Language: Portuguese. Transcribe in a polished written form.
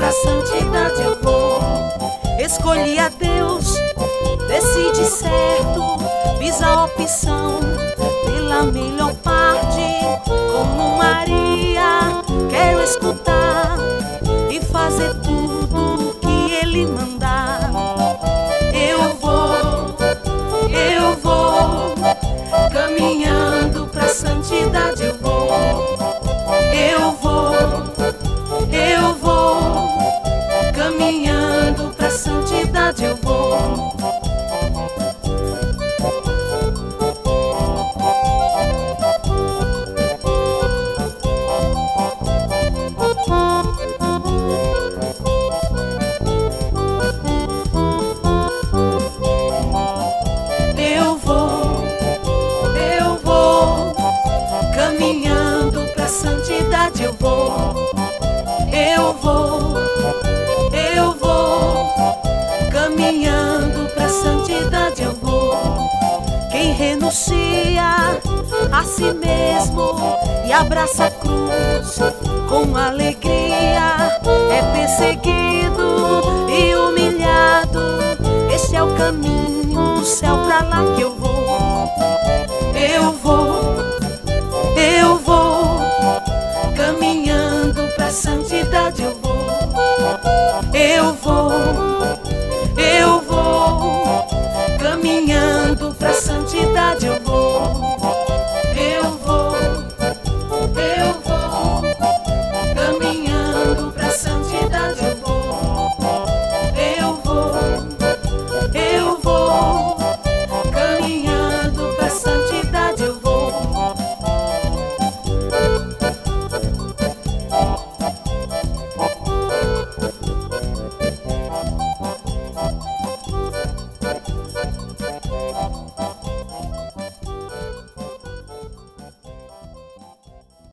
pra santidade eu vou. Escolhi a Deus, decidi certo, fiz a opção pela melhor parte. Como Maria, quero escutar e fazer tudo o que Ele mandar. Eu vou, caminhando pra santidade eu vou. Eu vou, caminhando pra santidade eu vou. Caminhando pra santidade eu vou. Eu vou, caminhando pra santidade eu vou. Quem renuncia a si mesmo e abraça a cruz com alegria é perseguido e humilhado. Esse é o caminho do céu pra lá que eu vou. Eu vou, caminhando pra santidade eu vou. Eu vou.